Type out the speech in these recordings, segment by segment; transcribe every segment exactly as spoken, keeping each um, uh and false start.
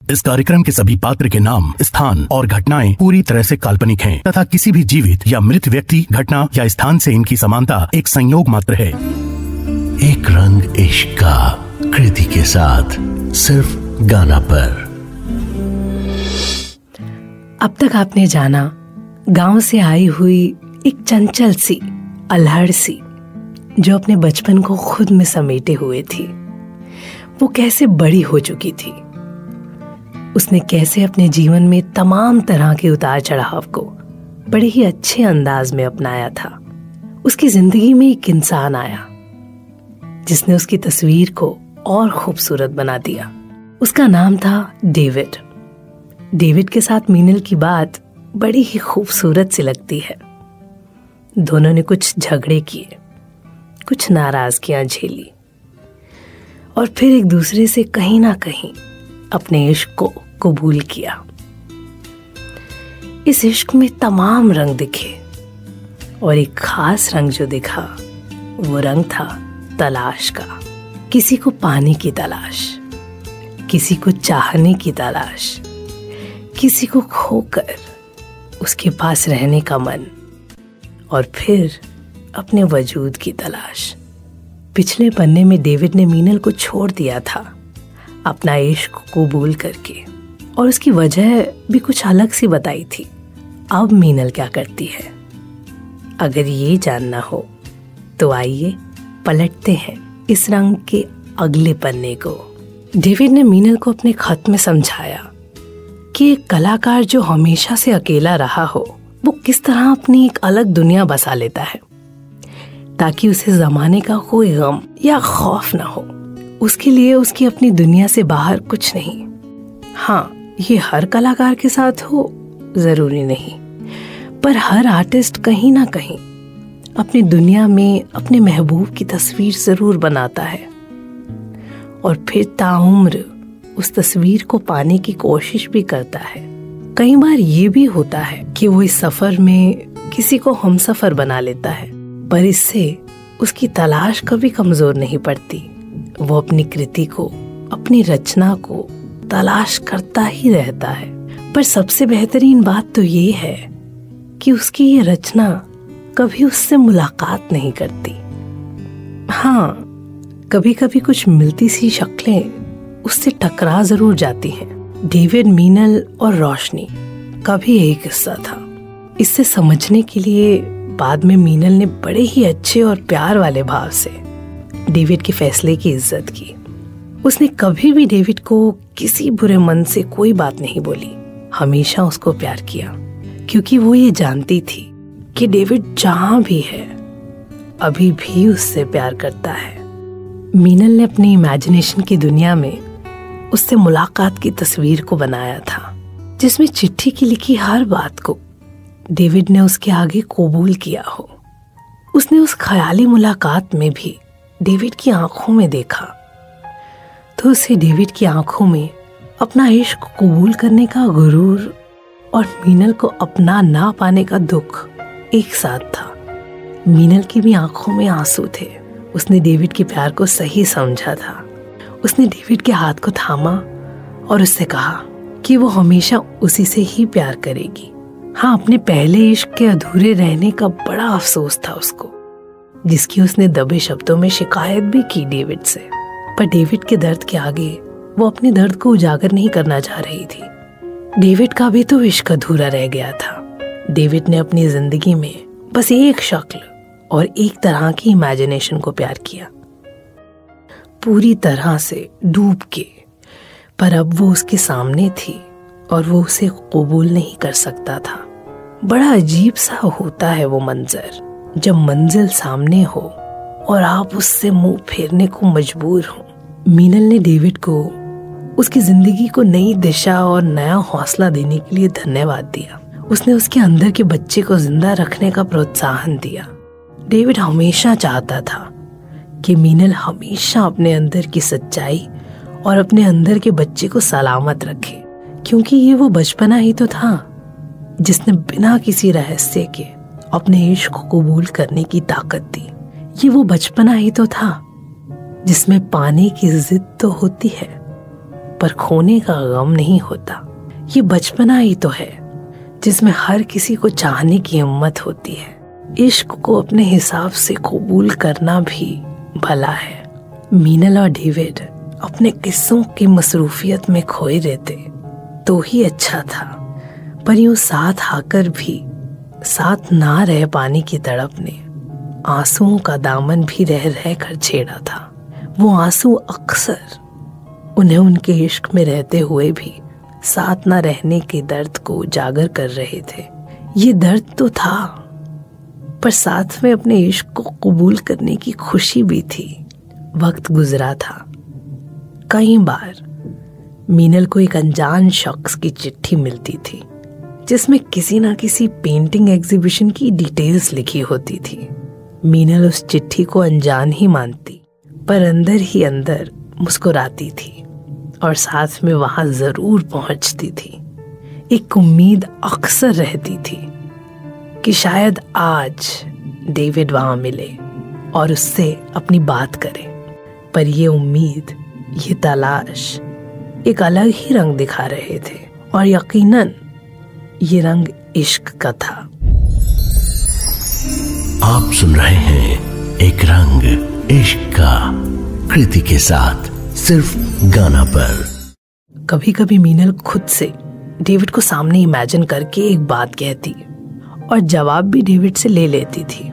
इस कार्यक्रम के सभी पात्र के नाम, स्थान और घटनाएं पूरी तरह से काल्पनिक हैं तथा किसी भी जीवित या मृत व्यक्ति, घटना या स्थान से इनकी समानता एक संयोग मात्र है। एक रंग इश्क का कृति के साथ सिर्फ गाना पर। अब तक आपने जाना गांव से आई हुई एक चंचल सी, अल्हड़ सी, जो अपने बचपन को खुद में समेटे हुए थी, वो कैसे बड़ी हो चुकी थी। उसने कैसे अपने जीवन में तमाम तरह के उतार चढ़ाव को बड़े ही अच्छे अंदाज में अपनाया था। उसकी जिंदगी में एक इंसान आया जिसने उसकी तस्वीर को और खूबसूरत बना दिया। उसका नाम था डेविड। डेविड के साथ मीनल की बात बड़ी ही खूबसूरत सी लगती है। दोनों ने कुछ झगड़े किए, कुछ नाराजगियां झेली और फिर एक दूसरे से कहीं ना कहीं अपने इश्क को कबूल किया। इस इश्क में तमाम रंग दिखे और एक खास रंग जो दिखा वो रंग था तलाश का। किसी को पाने की तलाश, किसी को चाहने की तलाश, किसी को खोकर उसके पास रहने का मन और फिर अपने वजूद की तलाश। पिछले पन्ने में डेविड ने मीनल को छोड़ दिया था अपना इश्क कबूल करके, और उसकी वजह भी कुछ अलग सी बताई थी। अब मीनल क्या करती है, अगर ये जानना हो तो आइए पलटते हैं इस रंग के अगले पन्ने को। डेविड ने मीनल को अपने खत में समझाया कि एक कलाकार जो हमेशा से अकेला रहा हो वो किस तरह अपनी एक अलग दुनिया बसा लेता है ताकि उसे जमाने का कोई गम या खौफ ना हो। उसके लिए उसकी अपनी दुनिया से बाहर कुछ नहीं। हाँ, ये हर कलाकार के साथ हो जरूरी नहीं, पर हर आर्टिस्ट कहीं ना कहीं अपनी दुनिया में अपने महबूब की तस्वीर जरूर बनाता है और फिर ताउम्र उस तस्वीर को पाने की कोशिश भी करता है। कई बार ये भी होता है कि वो इस सफर में किसी को हमसफर बना लेता है, पर इससे उसकी तलाश कभी कमजोर नहीं पड़ती। वो अपनी कृति को, अपनी रचना को तलाश करता ही रहता है। पर सबसे बेहतरीन बात तो ये है कि उसकी ये रचना कभी उससे मुलाकात नहीं करती। हाँ, कभी कभी कुछ मिलती सी शक्लें उससे टकरा जरूर जाती हैं। डेविड, मीनल और रोशनी का भी एक हिस्सा था। इससे समझने के लिए बाद में मीनल ने बड़े ही अच्छे और प्यार वाले भाव से डेविड के फैसले की इज्जत की। उसने कभी भी डेविड को किसी बुरे मन से कोई बात नहीं बोली, हमेशा उसको प्यार किया, क्योंकि वो ये जानती थी कि डेविड जहां भी है अभी भी उससे प्यार करता है। मीनल ने अपनी इमेजिनेशन की दुनिया में उससे मुलाकात की तस्वीर को बनाया था, जिसमें चिट्ठी की लिखी हर बात को डेविड ने उसके आगे कबूल किया हो। उसने उस ख्याली मुलाकात में भी डेविड की आंखों में देखा, तो उसे डेविड की आंखों में अपना इश्क कबूल करने का गुरूर और मीनल को अपना ना पाने का दुख एक साथ था। मीनल की भी आंखों में आंसू थे। उसने डेविड के प्यार को सही समझा था। उसने डेविड के हाथ को थामा और उससे कहा कि वो हमेशा उसी से ही प्यार करेगी। हाँ, अपने पहले इश्क के अधूरे रहने का बड़ा अफसोस था उसको, जिसकी उसने दबे शब्दों में शिकायत भी की डेविड से। पर डेविड के दर्द के आगे वो अपने दर्द को उजागर नहीं करना चाह रही थी। डेविड का भी तो इश्क अधूरा रह गया था। डेविड ने अपनी जिंदगी में बस एक शक्ल और एक तरह की इमेजिनेशन को प्यार किया, पूरी तरह से डूब के। पर अब वो उसके सामने थी और वो उसे कबूल नहीं कर सकता था। बड़ा अजीब सा होता है वो मंजर, जब मंजिल सामने हो और आप उससे मुंह फेरने को मजबूर हो। मीनल ने डेविड को उसकी जिंदगी को नई दिशा और नया हौसला देने के लिए धन्यवाद दिया। उसने उसके अंदर के बच्चे को जिंदा रखने का प्रोत्साहन दिया। डेविड हमेशा चाहता था कि मीनल हमेशा अपने अंदर की सच्चाई और अपने अंदर के बच्चे को सलामत रखे, क्योंकि ये वो बचपना ही तो था जिसने बिना किसी रहस्य के अपने इश्क को कबूल करने की ताकत दी। ये वो बचपना ही तो था जिसमें पाने की जिद तो होती है, पर खोने का गम नहीं होता। ये बचपना ही तो है जिसमें हर किसी को चाहने की हिम्मत होती है। इश्क को अपने हिसाब से कबूल करना भी भला है। मीनल और डेविड अपने किस्सों की मसरूफियत में खोए रहते तो ही अच्छा था, पर यूं साथ आकर भी साथ ना रह पाने की तड़प ने आंसुओं का दामन भी रह रह कर छेड़ा था। वो आंसू अक्सर उन्हें उनके इश्क में रहते हुए भी साथ ना रहने के दर्द को उजागर कर रहे थे। ये दर्द तो था, पर साथ में अपने इश्क को कबूल करने की खुशी भी थी। वक्त गुजरा था। कई बार मीनल को एक अनजान शख्स की चिट्ठी मिलती थी जिसमें किसी ना किसी पेंटिंग एग्जीबिशन की डिटेल्स लिखी होती थी। मीनल उस चिट्ठी को अनजान ही मानती, पर अंदर ही अंदर मुस्कुराती थी और साथ में वहां जरूर पहुंचती थी। एक उम्मीद अक्सर रहती थी कि शायद आज डेविड वहां मिले और उससे अपनी बात करे, पर ये उम्मीद, ये तलाश एक अलग ही रंग दिखा रहे थे और यकीनन ये रंग इश्क का था। आप सुन रहे हैं एक रंग इश्क का, कृति के साथ, सिर्फ गाना पर। कभी कभी मीनल खुद से डेविड को सामने इमेजिन करके एक बात कहती और जवाब भी डेविड से ले लेती थी।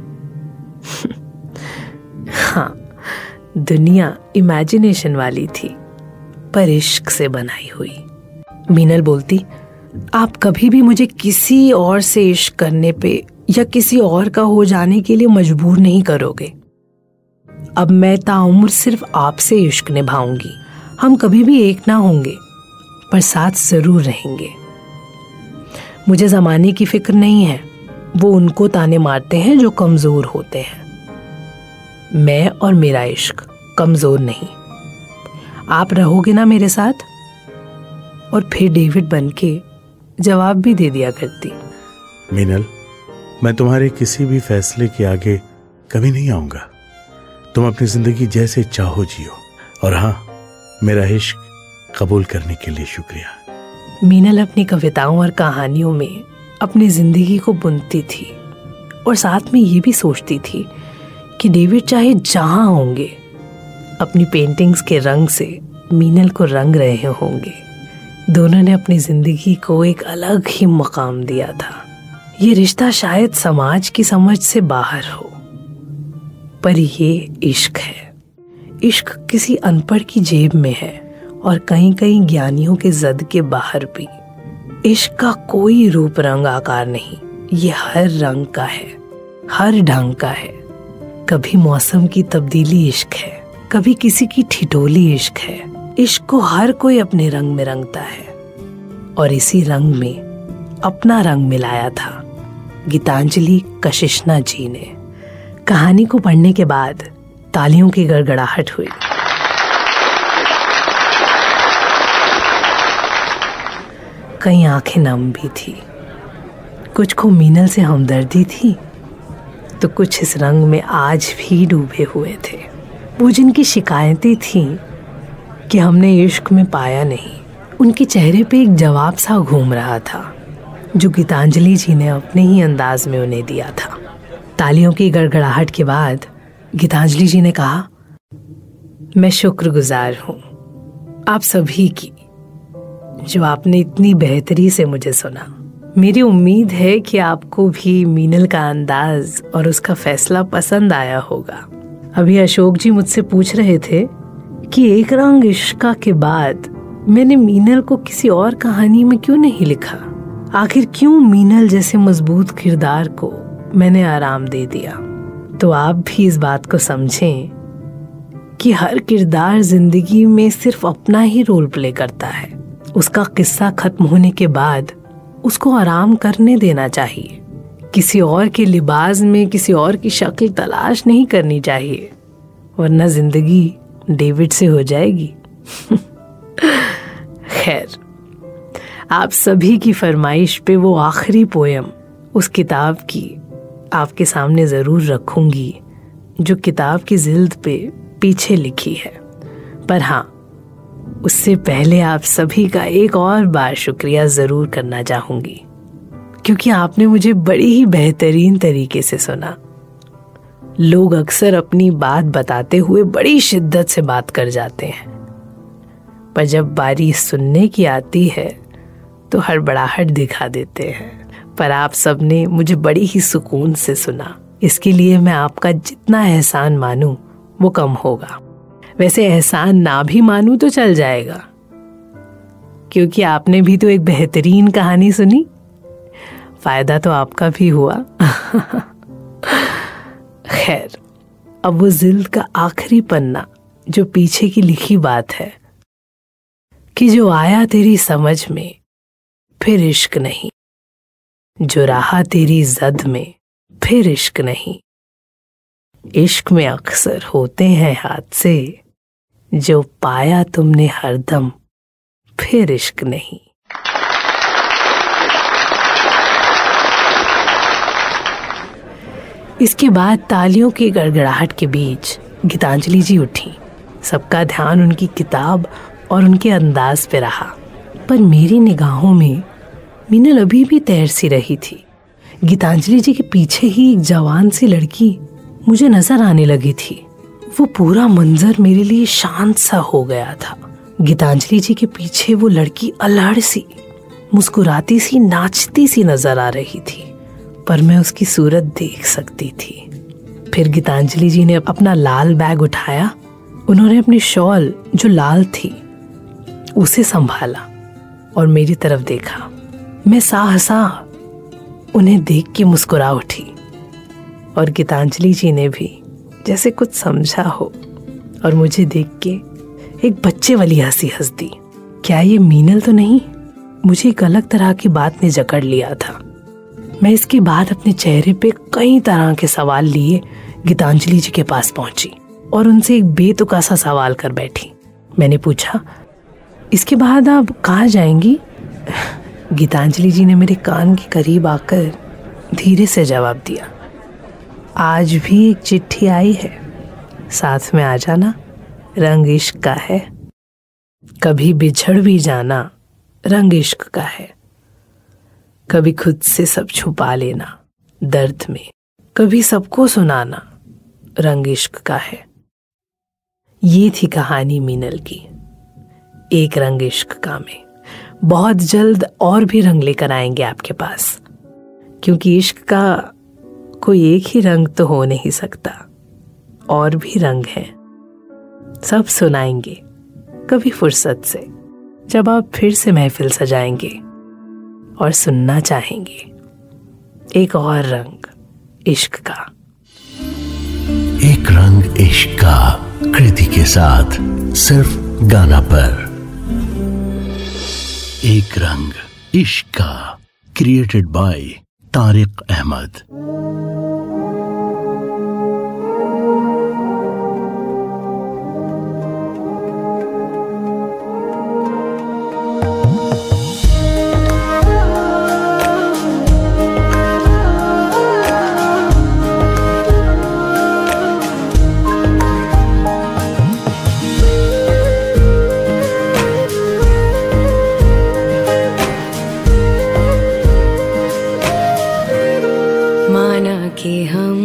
हाँ, दुनिया इमेजिनेशन वाली थी, पर इश्क से बनाई हुई। मीनल बोलती, आप कभी भी मुझे किसी और से इश्क करने पे या किसी और का हो जाने के लिए मजबूर नहीं करोगे। अब मैं ताउम्र सिर्फ आपसे इश्क निभाऊंगी। हम कभी भी एक ना होंगे, पर साथ जरूर रहेंगे। मुझे जमाने की फिक्र नहीं है, वो उनको ताने मारते हैं जो कमजोर होते हैं। मैं और मेरा इश्क कमजोर नहीं। आप रहोगे ना मेरे साथ? और फिर डेविड बनके जवाब भी दे दिया करती, मीनल, मैं तुम्हारे किसी भी फैसले के आगे कभी नहीं आऊंगा। तुम अपनी जिंदगी जैसे चाहो जियो, और हाँ, मेरा इश्क कबूल करने के लिए शुक्रिया। मीनल अपनी कविताओं और कहानियों में अपनी जिंदगी को बुनती थी और साथ में ये भी सोचती थी कि डेविड चाहे जहां होंगे, अपनी पेंटिंग्स के रंग से मीनल को रंग रहे होंगे। दोनों ने अपनी जिंदगी को एक अलग ही मकाम दिया था। ये रिश्ता शायद समाज की समझ से बाहर हो, पर ये इश्क है। इश्क किसी अनपढ़ की जेब में है और कहीं कहीं ज्ञानियों के जद के बाहर भी। इश्क का कोई रूप रंग आकार नहीं, ये हर रंग का है, हर ढंग का है। कभी मौसम की तब्दीली इश्क है, कभी किसी की ठिठोली इश्क है। इश्क को हर कोई अपने रंग में रंगता है, और इसी रंग में अपना रंग मिलाया था गीतांजलि कशिशना जी ने। कहानी को पढ़ने के बाद तालियों की गड़गड़ाहट हुई। कई आंखें नम भी थी। कुछ को मीनल से हमदर्दी थी, तो कुछ इस रंग में आज भी डूबे हुए थे। वो जिनकी शिकायतें थीं कि हमने इश्क में पाया नहीं, उनके चेहरे पे एक जवाब सा घूम रहा था जो गीतांजलि जी ने अपने ही अंदाज में उन्हें दिया था। तालियों की गड़गड़ाहट के बाद गीतांजलि जी ने कहा, मैं शुक्रगुजार हूँ आप सभी की जो आपने इतनी बेहतरी से मुझे सुना। मेरी उम्मीद है कि आपको भी मीनल का अंदाज और उसका फैसला पसंद आया होगा। अभी अशोक जी मुझसे पूछ रहे थे कि एक रंग इश्का के बाद मैंने मीनल को किसी और कहानी में क्यों नहीं लिखा। आखिर क्यों मीनल जैसे मजबूत किरदार को मैंने आराम दे दिया। तो आप भी इस बात को समझें कि हर किरदार जिंदगी में सिर्फ अपना ही रोल प्ले करता है। उसका किस्सा खत्म होने के बाद उसको आराम करने देना चाहिए। किसी और के लिबास में किसी और की शक्ल तलाश नहीं करनी चाहिए, वरना जिंदगी डेविड से हो जाएगी। खैर, आप सभी की फरमाइश पे वो आखिरी पोयम उस किताब की आपके सामने जरूर रखूंगी जो किताब की जिल्द पे पीछे लिखी है। पर हाँ, उससे पहले आप सभी का एक और बार शुक्रिया जरूर करना चाहूंगी, क्योंकि आपने मुझे बड़ी ही बेहतरीन तरीके से सुना। लोग अक्सर अपनी बात बताते हुए बड़ी शिद्दत से बात कर जाते हैं, पर जब बारी सुनने की आती है तो हड़बड़ाहट दिखा देते हैं। पर आप सबने मुझे बड़ी ही सुकून से सुना, इसके लिए मैं आपका जितना एहसान मानूं वो कम होगा। वैसे एहसान ना भी मानूं तो चल जाएगा, क्योंकि आपने भी तो एक बेहतरीन कहानी सुनी, फायदा तो आपका भी हुआ। खैर, अब वो जिल्द का आखिरी पन्ना जो पीछे की लिखी बात है कि जो आया तेरी समझ में फिर इश्क नहीं, जो रहा तेरी जद में फिर इश्क नहीं। इश्क में अक्सर होते हैं हादसे, जो पाया तुमने हरदम फिर इश्क नहीं। इसके बाद तालियों की गड़गड़ाहट के बीच गीतांजलि जी उठी। सबका ध्यान उनकी किताब और उनके अंदाज पे रहा, पर मेरी निगाहों में मीनल अभी भी तैर सी रही थी। गीतांजलि जी के पीछे ही एक जवान सी लड़की मुझे नजर आने लगी थी। वो पूरा मंजर मेरे लिए शांत सा हो गया था। गीतांजलि जी के पीछे वो लड़की अल्हड़ सी, मुस्कुराती सी, नाचती सी नजर आ रही थी, पर मैं उसकी सूरत देख सकती थी। फिर गीतांजलि जी ने अपना लाल बैग उठाया। उन्होंने अपनी शॉल जो लाल थी उसे संभाला और मेरी तरफ देखा। मैं साहसा उन्हें देख के मुस्कुरा उठी और गीतांजलि जी ने भी जैसे कुछ समझा हो और मुझे देख के एक बच्चे वाली हंसी हंस दी। क्या ये मीनल तो नहीं? मुझे एक अलग तरह की बात ने जकड़ लिया था। मैं इसके बाद अपने चेहरे पे कई तरह के सवाल लिए गीतांजलि जी के पास पहुंची और उनसे एक बेतुका सा सवाल कर बैठी। मैंने पूछा, इसके बाद आप कहाँ जाएंगी? गीतांजलि जी ने मेरे कान के करीब आकर धीरे से जवाब दिया, आज भी एक चिट्ठी आई है, साथ में आ जाना, रंग इश्क का है। कभी बिछड़ भी जाना, रंग इश्क का है। कभी खुद से सब छुपा लेना दर्द में, कभी सबको सुनाना, रंग इश्क का है। ये थी कहानी मीनल की, एक रंग इश्क का में। बहुत जल्द और भी रंग लेकर आएंगे आपके पास, क्योंकि इश्क का कोई एक ही रंग तो हो नहीं सकता, और भी रंग हैं। सब सुनाएंगे कभी फुर्सत से, जब आप फिर से महफिल सजाएंगे और सुनना चाहेंगे एक और रंग इश्क का। एक रंग इश्क का कृति के साथ सिर्फ गाना पर। एक रंग इश्क का, क्रिएटेड बाय तारिक अहमद। कि हम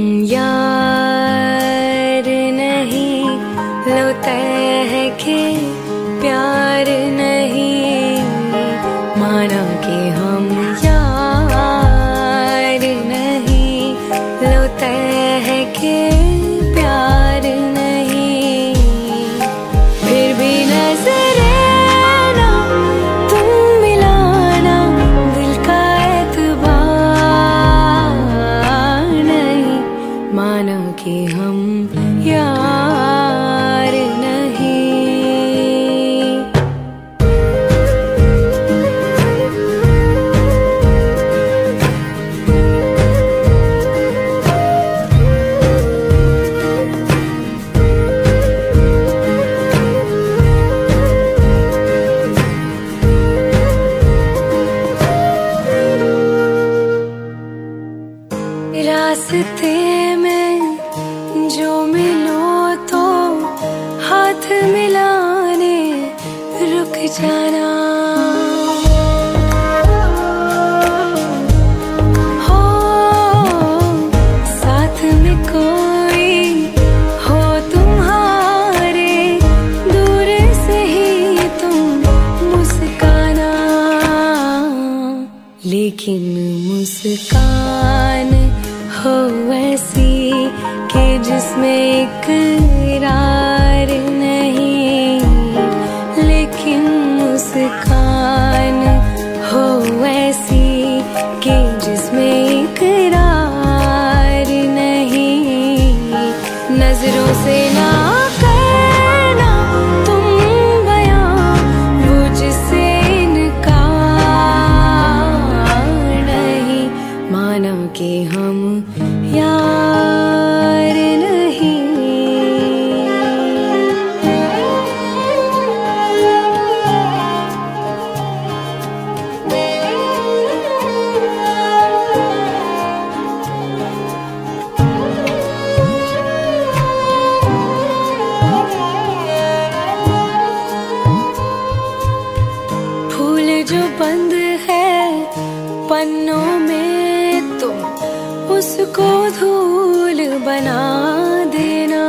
यार नहीं, लो तय है कि प्यार नहीं। माना कि हम यार नहीं, लो तय है कि प्यार नहीं। फिर भी नजरे ना तुम मिलाना, दिल का एतबार नहीं। माना कि हम यार नहीं। लेकिन मुस्कान हो ऐसी कि जिसमें इकरार नहीं, लेकिन मुस्कान हो ऐसी कि जिसमें इकरार नहीं। नजरों से ना करना तुम बयां वो जिससे इनकार नहीं, माना कि हम यार नहीं। फूल जो बंद है पन्नों में तुम उसको धूल बना देना।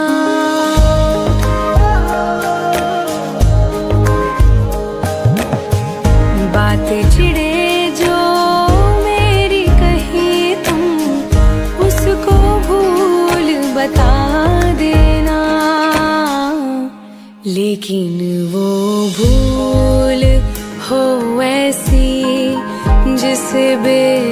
बात छिड़े जो मेरी कही तुम उसको भूल बता देना, लेकिन वो भूल हो ऐसी जिसे बे